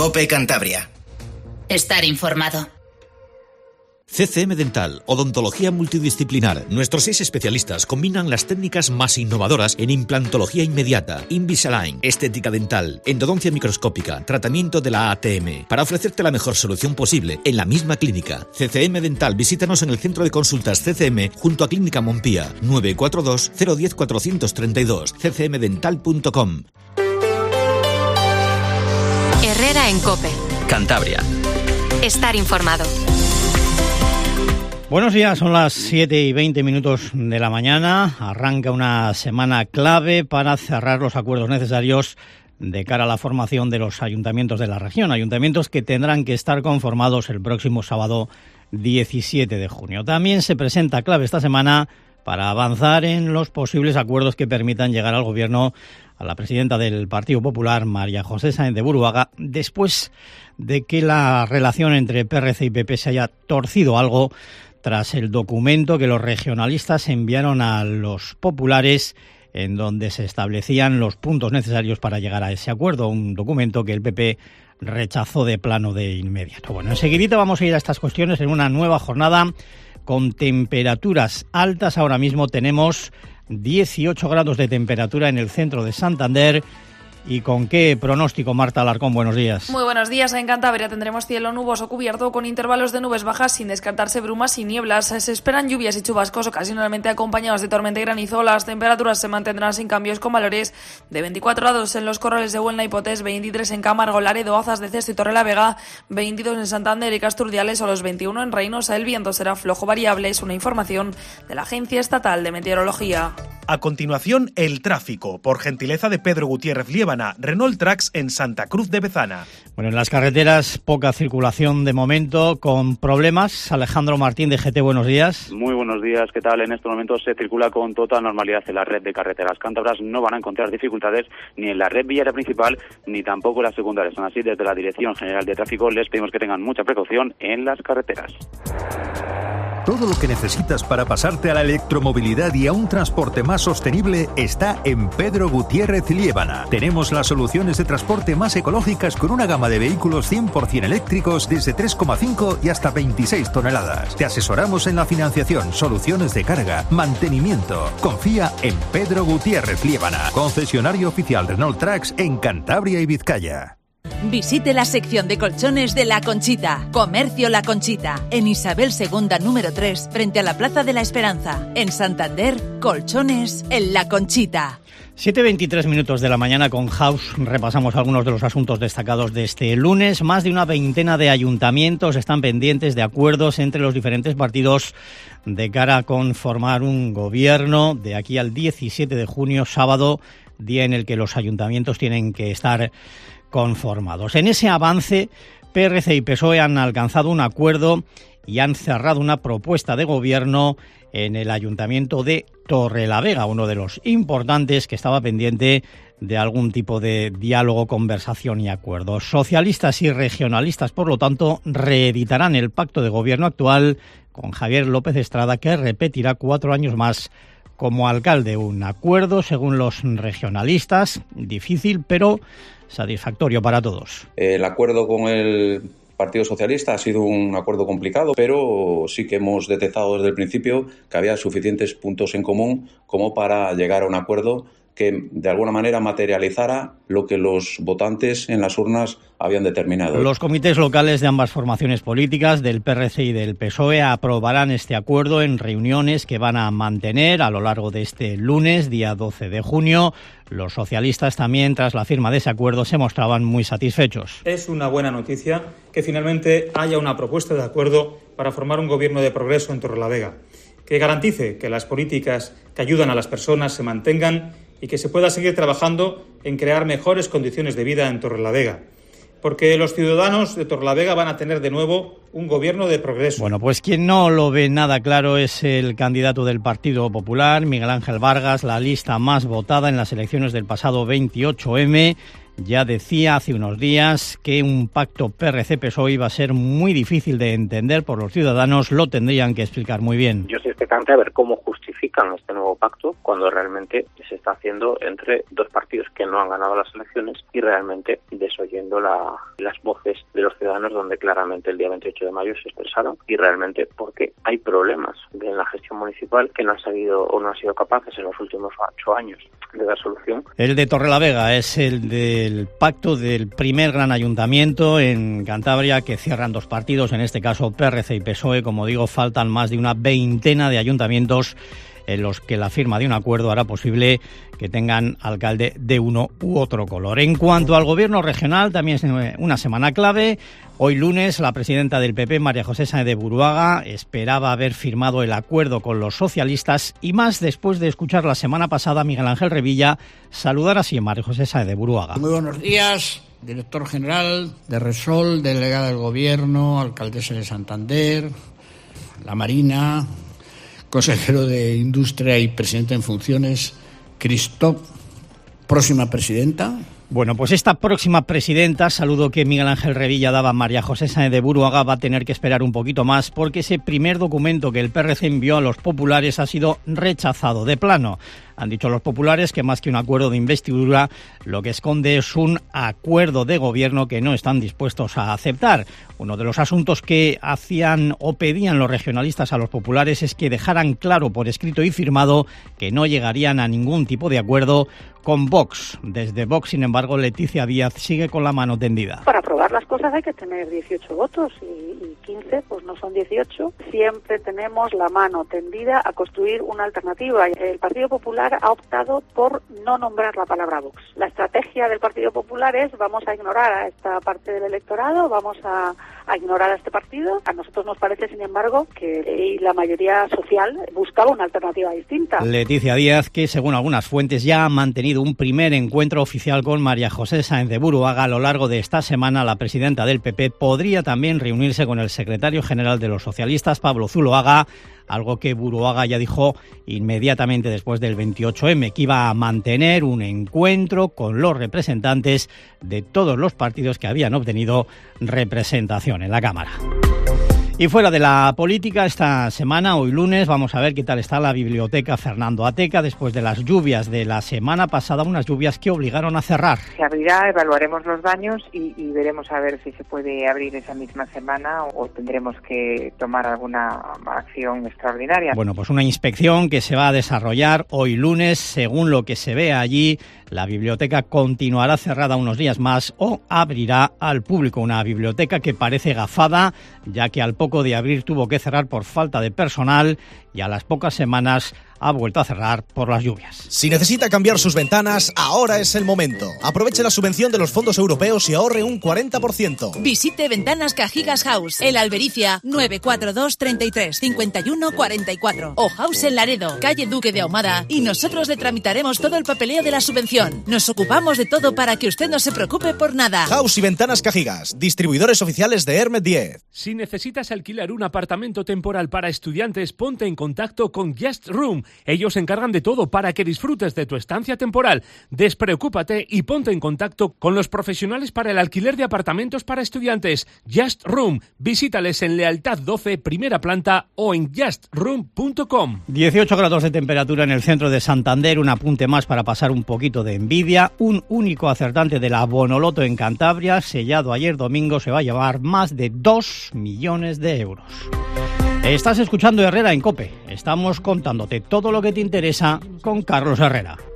COPE Cantabria. Estar informado. CCM Dental, odontología multidisciplinar. Nuestros 6 especialistas combinan las técnicas más innovadoras en implantología inmediata, Invisalign, estética dental, endodoncia microscópica, tratamiento de la ATM, para ofrecerte la mejor solución posible en la misma clínica. CCM Dental, visítanos en el centro de consultas CCM junto a Clínica Montpía, 942 010 432, ccmdental.com. Herrera en COPE. Cantabria. Estar informado. Buenos días, son las 7:20 de la mañana. Arranca una semana clave para cerrar los acuerdos necesarios de cara a la formación de los ayuntamientos de la región. Ayuntamientos que tendrán que estar conformados el próximo sábado 17 de junio. También se presenta clave esta semana para avanzar en los posibles acuerdos que permitan llegar al gobierno a la presidenta del Partido Popular, María José Sáenz de Buruaga, después de que la relación entre PRC y PP se haya torcido algo tras el documento que los regionalistas enviaron a los populares en donde se establecían los puntos necesarios para llegar a ese acuerdo, un documento que el PP rechazó de plano de inmediato. Bueno, enseguidita vamos a ir a estas cuestiones en una nueva jornada con temperaturas altas. Ahora mismo tenemos 18 grados de temperatura en el centro de Santander. ¿Y con qué pronóstico, Marta Alarcón? Buenos días. Muy buenos días. En Cantabria tendremos cielo nuboso cubierto con intervalos de nubes bajas sin descartarse brumas y nieblas. Se esperan lluvias y chubascos ocasionalmente acompañados de tormenta y granizo. Las temperaturas se mantendrán sin cambios con valores de 24 grados en los Corrales de Huelna y Potés, 23 en Camargo, Laredo, Azas de Cesto y Torrelavega, 22 en Santander y Casturdiales o los 21 en Reynosa. El viento será flojo variable. Es una información de la Agencia Estatal de Meteorología. A continuación, el tráfico, por gentileza de Pedro Gutiérrez Liébana, Renault Trax en Santa Cruz de Bezana. Bueno, en las carreteras poca circulación de momento, con problemas. Alejandro Martín de GT, buenos días. Muy buenos días, ¿qué tal? En estos momentos se circula con total normalidad en la red de carreteras cántabras. No van a encontrar dificultades ni en la red viaria principal ni tampoco en las secundarias. Son así, desde la Dirección General de Tráfico les pedimos que tengan mucha precaución en las carreteras. Todo lo que necesitas para pasarte a la electromovilidad y a un transporte más sostenible está en Pedro Gutiérrez Liébana. Tenemos las soluciones de transporte más ecológicas con una gama de vehículos 100% eléctricos desde 3,5 y hasta 26 toneladas. Te asesoramos en la financiación, soluciones de carga, mantenimiento. Confía en Pedro Gutiérrez Liébana, concesionario oficial Renault Trax en Cantabria y Vizcaya. Visite la sección de colchones de La Conchita. Comercio La Conchita, en Isabel II número 3, frente a la Plaza de la Esperanza. En Santander, colchones en La Conchita. 7:23 de la mañana con House. Repasamos algunos de los asuntos destacados de este lunes. Más de una veintena de ayuntamientos están pendientes de acuerdos entre los diferentes partidos de cara a conformar un gobierno de aquí al 17 de junio, sábado, día en el que los ayuntamientos tienen que estar conformados. En ese avance, PRC y PSOE han alcanzado un acuerdo y han cerrado una propuesta de gobierno en el Ayuntamiento de Torrelavega, uno de los importantes que estaba pendiente de algún tipo de diálogo, conversación y acuerdo. Socialistas y regionalistas, por lo tanto, reeditarán el pacto de gobierno actual con Javier López Estrada, que repetirá 4 años más como alcalde. Un acuerdo, según los regionalistas, difícil, pero satisfactorio para todos. El acuerdo con el Partido Socialista ha sido un acuerdo complicado, pero sí que hemos detectado desde el principio que había suficientes puntos en común como para llegar a un acuerdo que de alguna manera materializara lo que los votantes en las urnas habían determinado. Los comités locales de ambas formaciones políticas, del PRC y del PSOE, aprobarán este acuerdo en reuniones que van a mantener a lo largo de este lunes, día 12 de junio. Los socialistas también, tras la firma de ese acuerdo, se mostraban muy satisfechos. Es una buena noticia que finalmente haya una propuesta de acuerdo para formar un gobierno de progreso en Torrelavega, que garantice que las políticas que ayudan a las personas se mantengan y que se pueda seguir trabajando en crear mejores condiciones de vida en Torrelavega. Porque los ciudadanos de Torrelavega van a tener de nuevo un gobierno de progreso. Bueno, pues quien no lo ve nada claro es el candidato del Partido Popular, Miguel Ángel Vargas, la lista más votada en las elecciones del pasado 28M. ya decía hace unos días que un pacto PRC-PSOE iba a ser muy difícil de entender por los ciudadanos, lo tendrían que explicar muy bien. Yo estoy expectante a ver cómo justifican este nuevo pacto cuando realmente se está haciendo entre dos partidos que no han ganado las elecciones y realmente desoyendo las voces de los ciudadanos, donde claramente el día 28 de mayo se expresaron, y realmente porque hay problemas en la gestión municipal que no han sabido o no han sido capaces en los últimos 8 años de dar solución. El de Torrelavega es el del pacto del primer gran ayuntamiento en Cantabria, que cierran dos partidos, en este caso PRC y PSOE. Como digo, faltan más de una veintena de ayuntamientos en los que la firma de un acuerdo hará posible que tengan alcalde de uno u otro color. En cuanto al gobierno regional, también es una semana clave. Hoy lunes, la presidenta del PP, María José Sáenz de Buruaga, esperaba haber firmado el acuerdo con los socialistas, y más después de escuchar la semana pasada a Miguel Ángel Revilla saludar así a María José Sáenz de Buruaga. Muy buenos días, director general de Repsol, delegada del Gobierno, alcaldesa de Santander, la Marina, consejero de Industria y presidente en funciones, Christoph, próxima presidenta. Bueno, pues esta próxima presidenta, saludo que Miguel Ángel Revilla daba a María José Sáenz de Buruaga, va a tener que esperar un poquito más, porque ese primer documento que el PRC envió a los populares ha sido rechazado de plano. Han dicho los populares que más que un acuerdo de investidura, lo que esconde es un acuerdo de gobierno que no están dispuestos a aceptar. Uno de los asuntos que hacían o pedían los regionalistas a los populares es que dejaran claro por escrito y firmado que no llegarían a ningún tipo de acuerdo con Vox. Desde Vox, sin embargo, Leticia Díaz sigue con la mano tendida. Para aprobar las cosas hay que tener 18 votos y 15 pues no son 18. Siempre tenemos la mano tendida a construir una alternativa. El Partido Popular ha optado por no nombrar la palabra Vox. La estrategia del Partido Popular es: vamos a ignorar a esta parte del electorado, vamos a ignorar a este partido. A nosotros nos parece, sin embargo, que la mayoría social buscaba una alternativa distinta. Leticia Díaz, que según algunas fuentes ya ha mantenido un primer encuentro oficial con María José Sáenz de Buruaga a lo largo de esta semana. La presidenta del PP podría también reunirse con el secretario general de los socialistas, Pablo Zuloaga, algo que Buruaga ya dijo inmediatamente después del 28M, que iba a mantener un encuentro con los representantes de todos los partidos que habían obtenido representación en la Cámara. Y fuera de la política, esta semana, hoy lunes, vamos a ver qué tal está la biblioteca Fernando Ateca después de las lluvias de la semana pasada, unas lluvias que obligaron a cerrar. Se abrirá, evaluaremos los daños y veremos a ver si se puede abrir esa misma semana o tendremos que tomar alguna acción extraordinaria. Bueno, pues una inspección que se va a desarrollar hoy lunes. Según lo que se ve allí, la biblioteca continuará cerrada unos días más o abrirá al público. Una biblioteca que parece gafada, ya que al poco de abrir tuvo que cerrar por falta de personal y a las pocas semanas ha vuelto a cerrar por las lluvias. Si necesita cambiar sus ventanas, ahora es el momento. Aproveche la subvención de los fondos europeos y ahorre un 40%. Visite Ventanas Cajigas House, El Albericia, 942 33 51 44 o House en Laredo, calle Duque de Ahumada, y nosotros le tramitaremos todo el papeleo de la subvención. Nos ocupamos de todo para que usted no se preocupe por nada. House y Ventanas Cajigas, distribuidores oficiales de Hermet 10. Si necesitas alquilar un apartamento temporal para estudiantes, ponte en contacto con Just Room. Ellos se encargan de todo para que disfrutes de tu estancia temporal. Despreocúpate y ponte en contacto con los profesionales para el alquiler de apartamentos para estudiantes. Just Room. Visítales en Lealtad 12, primera planta, o en justroom.com. 18 grados de temperatura en el centro de Santander. Un apunte más para pasar un poquito de envidia. Un único acertante de la Bonoloto en Cantabria, sellado ayer domingo, se va a llevar más de 2 millones de euros. Estás escuchando Herrera en COPE. Estamos contándote todo lo que te interesa con Carlos Herrera.